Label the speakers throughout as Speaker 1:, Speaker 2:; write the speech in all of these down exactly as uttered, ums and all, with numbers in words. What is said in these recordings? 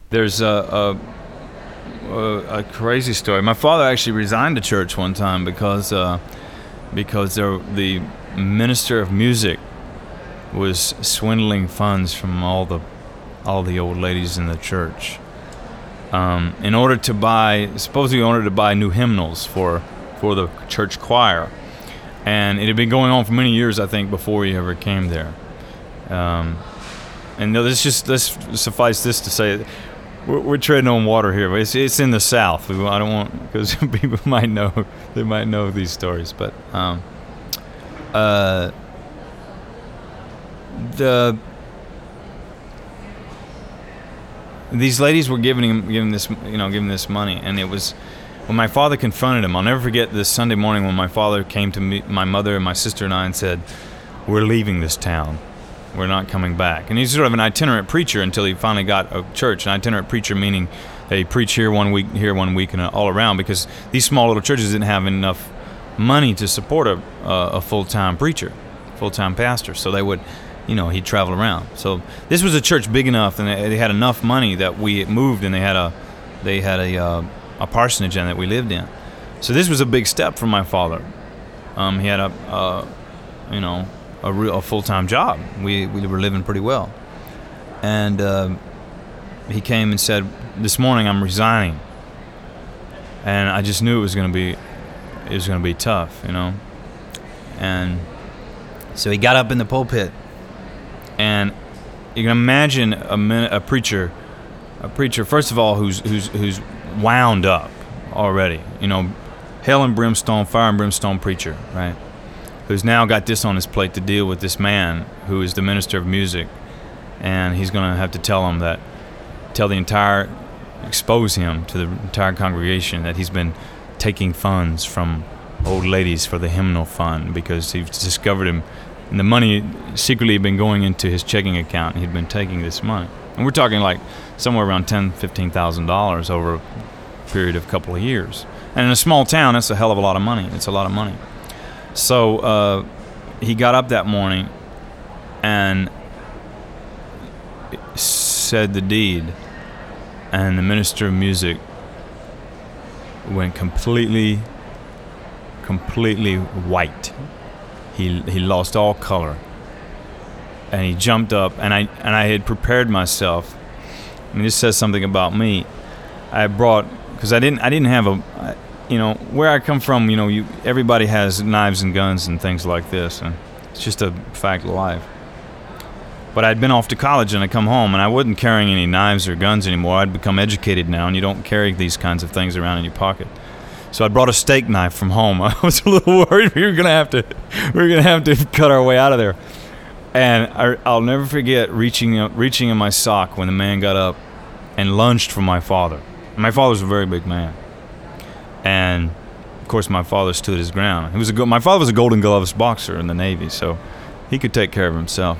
Speaker 1: There's a, a, a crazy story. My father actually resigned the church one time because uh, because there, the minister of music was swindling funds from all the all the old ladies in the church um, in order to buy, supposedly in order to buy new hymnals for for the church choir. And it had been going on for many years, I think, before he ever came there. Um, and let's just let's suffice this to say, we're, we're treading on water here. But it's it's in the South. We, I don't want, because people might know they might know these stories. But um, uh, the these ladies were giving him giving this you know giving this money, and it was. When my father confronted him, I'll never forget this Sunday morning when my father came to meet my mother and my sister and I and said, "We're leaving this town. We're not coming back." And he's sort of an itinerant preacher until he finally got a church. An itinerant preacher meaning they preach here one week, here one week, and all around, because these small little churches didn't have enough money to support a, a full-time preacher, full-time pastor. So they would, you know, he'd travel around. So this was a church big enough, and they had enough money that we moved, and they had a, they had a. Uh, a parsonage in that we lived in. So this was a big step for my father. Um, he had a, uh, you know, a real a full-time job. We we were living pretty well. And uh, he came and said, "This morning I'm resigning." And I just knew it was going to be, it was going to be tough, you know. And so he got up in the pulpit, and you can imagine a, min- a preacher, a preacher first of all who's who's who's wound up already, you know, hell and brimstone, fire and brimstone preacher, right? Who's now got this on his plate to deal with this man who is the minister of music, and he's going to have to tell him that, tell the entire, expose him to the entire congregation that he's been taking funds from old ladies for the hymnal fund, because he's discovered him, and the money secretly had been going into his checking account, and he'd been taking this money. And we're talking like somewhere around ten thousand dollars, fifteen thousand dollars over a period of a couple of years. And in a small town, that's a hell of a lot of money. It's a lot of money. So uh, he got up that morning and said the deed, and the minister of music went completely, completely white. He he lost all color. And he jumped up, and I and I had prepared myself. I mean, this says something about me. I brought, because I didn't I didn't have a, you know, where I come from, you know, you everybody has knives and guns and things like this, and it's just a fact of life. But I'd been off to college, and I come home, and I wasn't carrying any knives or guns anymore. I'd become educated now, and you don't carry these kinds of things around in your pocket. So I brought a steak knife from home. I was a little worried we were gonna have to we were gonna have to cut our way out of there. And I, I'll never forget reaching up, reaching in my sock when the man got up and lunged for my father. My father's a very big man, and of course my father stood his ground. He was a go- my father was a Golden Gloves boxer in the Navy, so he could take care of himself.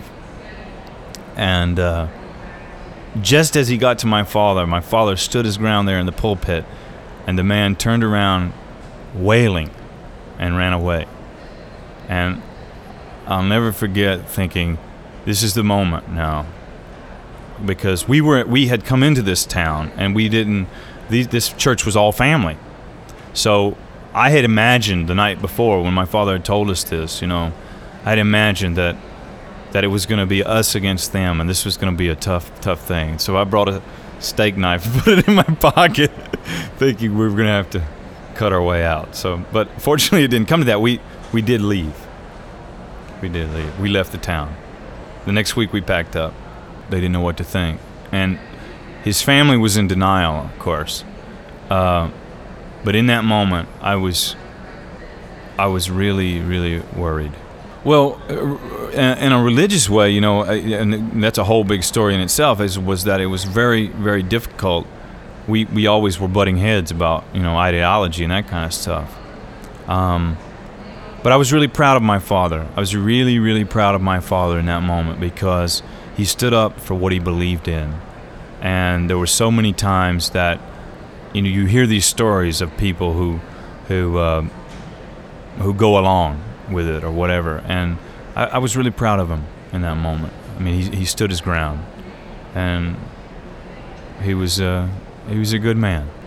Speaker 1: And uh, just as he got to my father, my father stood his ground there in the pulpit, and the man turned around, wailing, and ran away. And I'll never forget thinking, this is the moment now, because we were we had come into this town, and we didn't. These, this church was all family, so I had imagined the night before when my father had told us this, you know, I had imagined that that it was going to be us against them, and this was going to be a tough, tough thing. So I brought a steak knife and put it in my pocket, thinking we were going to have to cut our way out. So, but fortunately, it didn't come to that. We we did leave. We did leave. We left the town. The next week we packed up. They didn't know what to think. And his family was in denial, of course. Uh, but in that moment, I was I was really, really worried. Well, in a religious way, you know, and that's a whole big story in itself, is was that it was very, very difficult. We we always were butting heads about, you know, ideology and that kind of stuff. Um, but I was really proud of my father. I was really, really proud of my father in that moment, because he stood up for what he believed in. And there were so many times that, you know, you hear these stories of people who who uh, who go along with it or whatever, and I, I was really proud of him in that moment. I mean, he he stood his ground, and he was uh, he was a good man.